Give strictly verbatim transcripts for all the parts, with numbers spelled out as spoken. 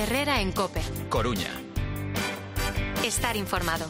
Herrera en COPE. Coruña. Estar informado.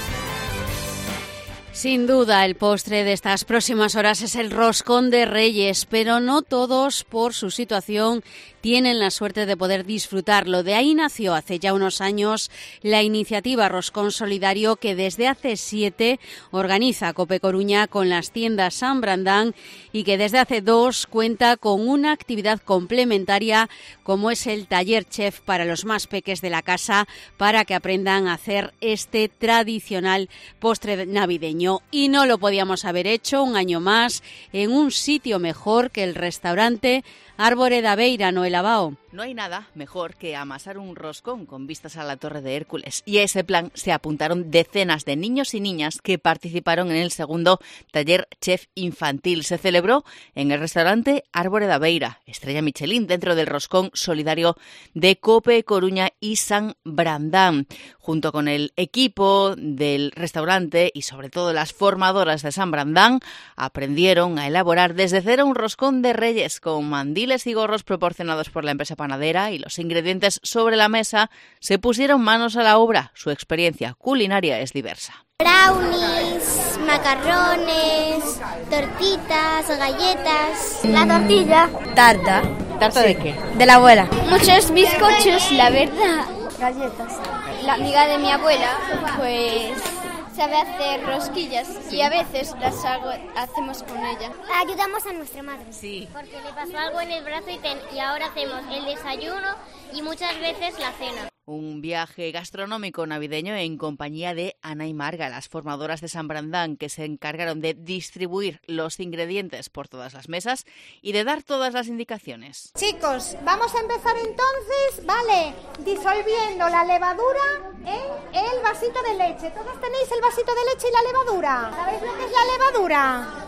Sin duda, el postre de estas próximas horas es el roscón de Reyes, pero no todos, por su situación, tienen la suerte de poder disfrutarlo. De ahí nació hace ya unos años la iniciativa Roscón Solidario, que desde hace siete organiza COPE Coruña con las tiendas San Brandán y que desde hace dos cuenta con una actividad complementaria como es el taller chef para los más peques de la casa, para que aprendan a hacer este tradicional postre navideño. Y no lo podíamos haber hecho un año más en un sitio mejor que el restaurante Árbore da Beira, Noela Bao. No hay nada mejor que amasar un roscón con vistas a la Torre de Hércules. Y a ese plan se apuntaron decenas de niños y niñas que participaron en el segundo taller chef infantil. Se celebró en el restaurante Árbore da Beira, estrella Michelin, dentro del roscón solidario de COPE Coruña y San Brandán. Junto con el equipo del restaurante y sobre todo las formadoras de San Brandán, aprendieron a elaborar desde cero un roscón de Reyes con mandiles y gorros proporcionados por la empresa panadera, y los ingredientes sobre la mesa se pusieron manos a la obra. Su experiencia culinaria es diversa. Brownies, macarrones, tortitas, galletas. La tortilla. Tarta. ¿Tarta sí. de qué? De la abuela. Muchos bizcochos, la verdad. Galletas. La amiga de mi abuela, pues sabe hacer rosquillas y a veces las hago, hacemos con ella. Ayudamos a nuestra madre. Sí. Porque le pasó algo en el brazo y, ten, y ahora hacemos el desayuno y muchas veces la cena. Un viaje gastronómico navideño en compañía de Ana y Marga, las formadoras de San Brandán, que se encargaron de distribuir los ingredientes por todas las mesas y de dar todas las indicaciones. Chicos, vamos a empezar entonces, vale, disolviendo la levadura en el vasito de leche. ¿Todos tenéis el vasito de leche y la levadura? ¿Sabéis lo que es la levadura?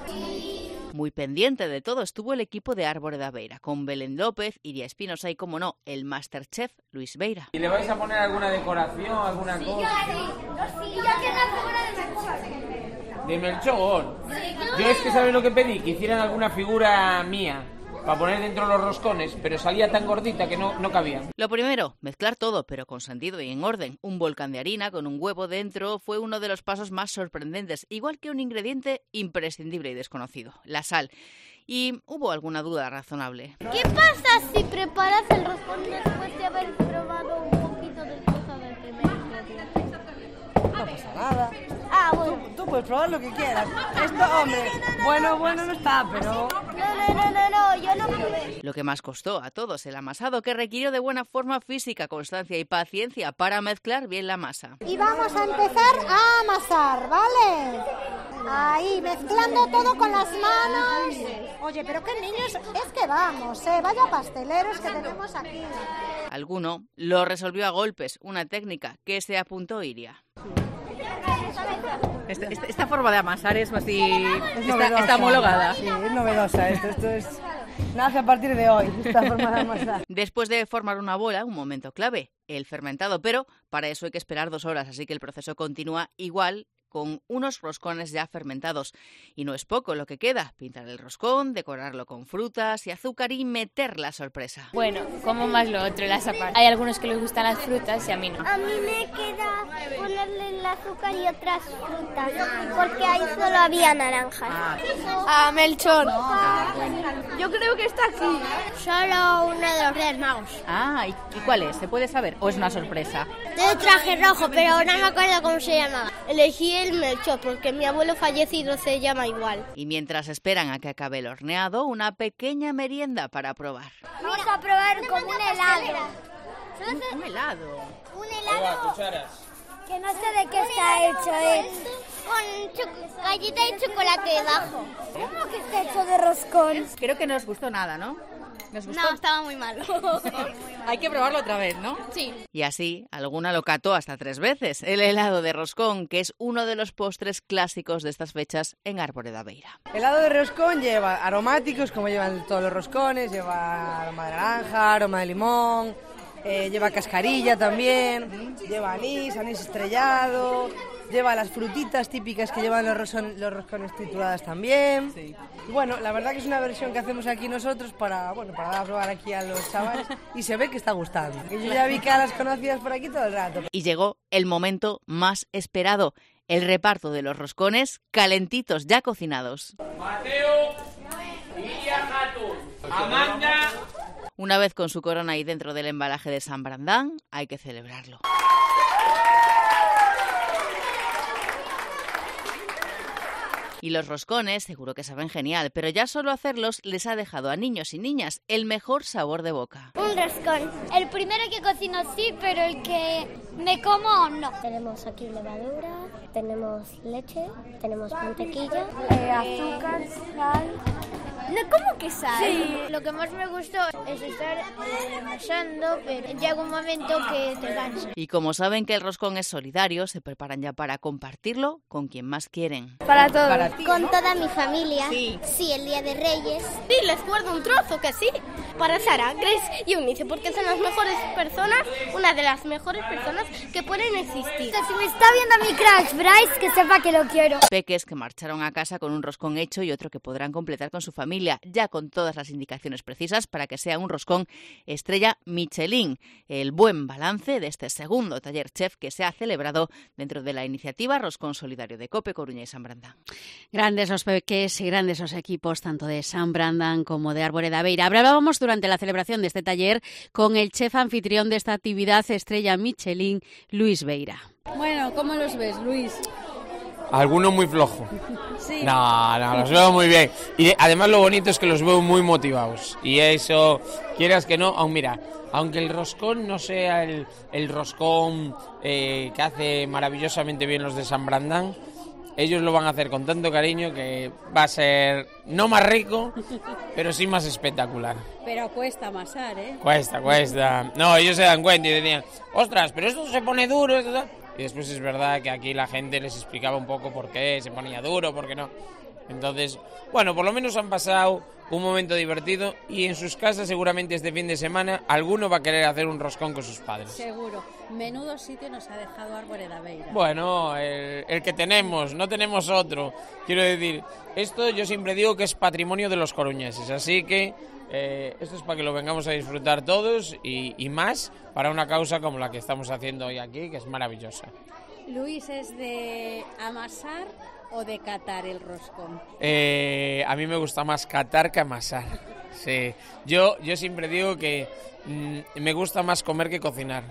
Muy pendiente de todo estuvo el equipo de Árbore da Beira, con Belén López, Iria Espinosa y, como no, el Masterchef Luis Beira. ¿Y le vais a poner alguna decoración, alguna sí, cosa? Sí, sí. Yo quiero la figura de Melchor. ¿De Melchor? Yo es que, ¿sabes lo que pedí? Que hicieran alguna figura mía para poner dentro los roscones, pero salía tan gordita que no, no cabía. Lo primero, mezclar todo, pero con sentido y en orden. Un volcán de harina con un huevo dentro fue uno de los pasos más sorprendentes, igual que un ingrediente imprescindible y desconocido, la sal. Y hubo alguna duda razonable. ¿Qué pasa si preparas el roscón después de haber probado un poquito de cosa del primer ingrediente? No pasa nada. Ah, bueno. Tú, tú puedes probar lo que quieras. Esto, hombre, bueno, bueno no está, pero... No, no, no, no, no, yo no probé. Lo que más costó a todos, el amasado, que requirió de buena forma física, constancia y paciencia para mezclar bien la masa. Y vamos a empezar a amasar, ¿vale? Ahí, mezclando todo con las manos. Oye, pero qué niños es que vamos, ¿eh? Vaya pasteleros que tenemos aquí. Alguno lo resolvió a golpes, una técnica que se apuntó Iria. Esta, esta, esta forma de amasar es así, es está, está homologada. Sí, es novedosa esto, esto es... Nace a partir de hoy, esta forma de amasar. Después de formar una bola, un momento clave, el fermentado, pero para eso hay que esperar dos horas, así que el proceso continúa igual, con unos roscones ya fermentados. Y no es poco lo que queda, pintar el roscón, decorarlo con frutas y azúcar y meter la sorpresa. Bueno, como más lo otro, las aparte. Hay algunos que les gustan las frutas y a mí no. A mí me queda ponerle el azúcar y otras frutas, porque ahí solo había naranjas. Ah, Melchor. Ah, yo creo que está aquí. Solo uno de los Reyes Magos. Ah, ¿y cuál es? ¿Se puede saber? ¿O es una sorpresa? De traje rojo, pero no me acuerdo cómo se llamaba. Elegí el Melchor porque mi abuelo fallecido se llama igual. Y mientras esperan a que acabe el horneado, una pequeña merienda para probar. Vamos a probar como un helado. ¿Un, un helado? Un helado que no sé de qué está hecho, ¿eh? Con galleta y chocolate debajo. ¿Cómo que está hecho de roscón? Creo que no os gustó nada, ¿no? ¿Nos gustó? No, estaba muy malo. Hay que probarlo otra vez, ¿no? Sí. Y así, alguna lo cató hasta tres veces. El helado de roscón, que es uno de los postres clásicos de estas fechas en Árbore da Beira. El helado de roscón lleva aromáticos, como llevan todos los roscones, lleva aroma de naranja, aroma de limón, eh, lleva cascarilla también, lleva anís, anís estrellado, lleva las frutitas típicas que llevan los, roscon, los roscones trituradas también. Sí. Y bueno, la verdad que es una versión que hacemos aquí nosotros para, bueno, para dar a probar aquí a los chavales y se ve que está gustando. Que yo ya vi caras conocidas por aquí todo el rato. Y llegó el momento más esperado, el reparto de los roscones calentitos ya cocinados. Mateo, Ilia Hatun, Amanda. Una vez con su corona ahí dentro del embalaje de San Brandán, hay que celebrarlo. Y los roscones seguro que saben genial, pero ya solo hacerlos les ha dejado a niños y niñas el mejor sabor de boca. Un roscón. El primero que cocino sí, pero el que me como no. Tenemos aquí levadura, tenemos leche, tenemos mantequilla, eh, azúcar, sal. No, ¿cómo que sal? Sí, lo que más me gustó es estar eh, amasando, pero llega un momento que te cansa. Y como saben que el roscón es solidario, se preparan ya para compartirlo con quien más quieren. Para todos. Para ti, con ¿no? toda mi familia. Sí. Sí, el día de Reyes. Sí, les guardo un trozo, que sí. Para Sara, Grace y Eunice, porque son las mejores personas, una de las mejores personas que pueden existir. Si me está viendo mi crush, Bryce, que sepa que lo quiero. Peques que marcharon a casa con un roscón hecho y otro que podrán completar con su familia, ya con todas las indicaciones precisas para que sea un roscón estrella Michelin. El buen balance de este segundo taller chef que se ha celebrado dentro de la iniciativa Roscón Solidario de Cope, Coruña y San Brandán. Grandes los peques y grandes los equipos, tanto de San Brandán como de Arboreda Beira. Hablábamos durante la celebración de este taller con el chef anfitrión de esta actividad, estrella Michelin, Luis Beira. Bueno, ¿cómo los ves, Luis? Alguno muy flojo. Sí. No, no, los veo muy bien. Y además lo bonito es que los veo muy motivados. Y eso, quieras que no, aún mira, aunque el roscón no sea el, el roscón eh, que hace maravillosamente bien los de San Brandán, ellos lo van a hacer con tanto cariño que va a ser no más rico, pero sí más espectacular. Pero cuesta amasar, ¿eh? Cuesta, cuesta. No, ellos se dan cuenta y decían, ostras, pero esto se pone duro, esto... Y después es verdad que aquí la gente les explicaba un poco por qué se ponía duro, por qué no. Entonces, bueno, por lo menos han pasado un momento divertido y en sus casas seguramente este fin de semana alguno va a querer hacer un roscón con sus padres. Seguro. Menudo sitio nos ha dejado Arboreda Beira. Bueno, el, el que tenemos, no tenemos otro. Quiero decir, esto yo siempre digo que es patrimonio de los coruñeses, así que eh, esto es para que lo vengamos a disfrutar todos y, y más para una causa como la que estamos haciendo hoy aquí, que es maravillosa. Luis, ¿es de amasar o de catar el roscón? Eh, a mí me gusta más catar que amasar. Sí. Yo, yo siempre digo que mmm, me gusta más comer que cocinar.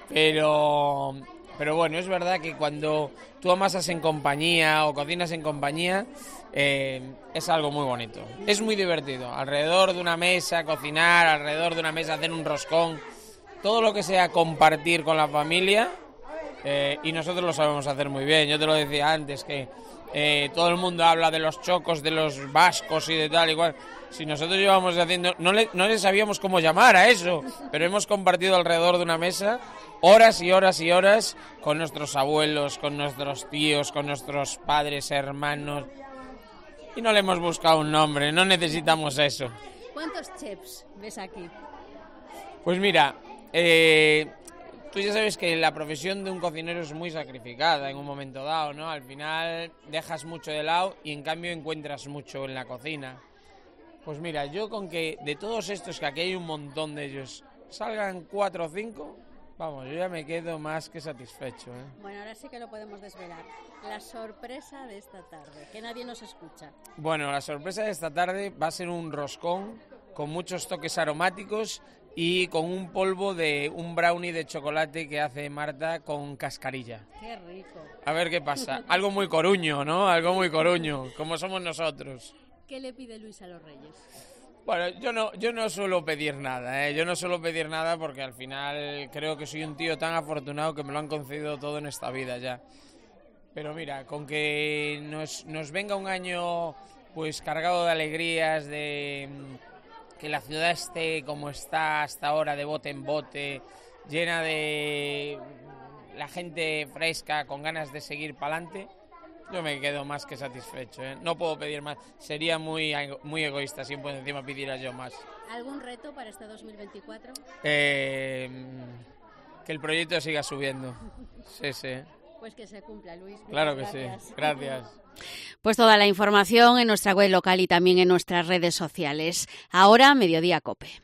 Pero, pero bueno, es verdad que cuando tú amasas en compañía o cocinas en compañía, eh, es algo muy bonito. Es muy divertido. Alrededor de una mesa cocinar, alrededor de una mesa hacer un roscón, todo lo que sea compartir con la familia. Eh, y nosotros lo sabemos hacer muy bien. Yo te lo decía antes que eh, todo el mundo habla de los chocos, de los vascos y de tal igual. Si nosotros llevamos haciendo, no le, no le sabíamos cómo llamar a eso, pero hemos compartido alrededor de una mesa horas y horas y horas con nuestros abuelos, con nuestros tíos, con nuestros padres, hermanos, y no le hemos buscado un nombre. No necesitamos eso. ¿Cuántos chefs ves aquí? Pues mira, eh, tú ya sabes que la profesión de un cocinero es muy sacrificada en un momento dado, ¿no? Al final dejas mucho de lado y en cambio encuentras mucho en la cocina. Pues mira, yo con que de todos estos, que aquí hay un montón de ellos, salgan cuatro o cinco, vamos, yo ya me quedo más que satisfecho, ¿eh? Bueno, ahora sí que lo podemos desvelar. La sorpresa de esta tarde, que nadie nos escucha. Bueno, la sorpresa de esta tarde va a ser un roscón con muchos toques aromáticos y con un polvo de un brownie de chocolate que hace Marta con cascarilla. ¡Qué rico! A ver qué pasa. Algo muy coruño, ¿no? Algo muy coruño, como somos nosotros. ¿Qué le pide Luis a los Reyes? Bueno, yo no, yo no suelo pedir nada, ¿eh? Yo no suelo pedir nada porque al final creo que soy un tío tan afortunado que me lo han concedido todo en esta vida ya. Pero mira, con que nos, nos venga un año pues cargado de alegrías, de que la ciudad esté como está hasta ahora, de bote en bote, llena de la gente fresca, con ganas de seguir para adelante, yo me quedo más que satisfecho, ¿eh? No puedo pedir más. Sería muy, muy egoísta si por encima pidiera yo más. ¿Algún reto para este dos mil veinticuatro? Eh, que el proyecto siga subiendo. Sí, sí. Pues que se cumpla, Luis. Claro que Gracias. sí. Gracias. Pues toda la información en nuestra web local y también en nuestras redes sociales. Ahora, Mediodía Cope.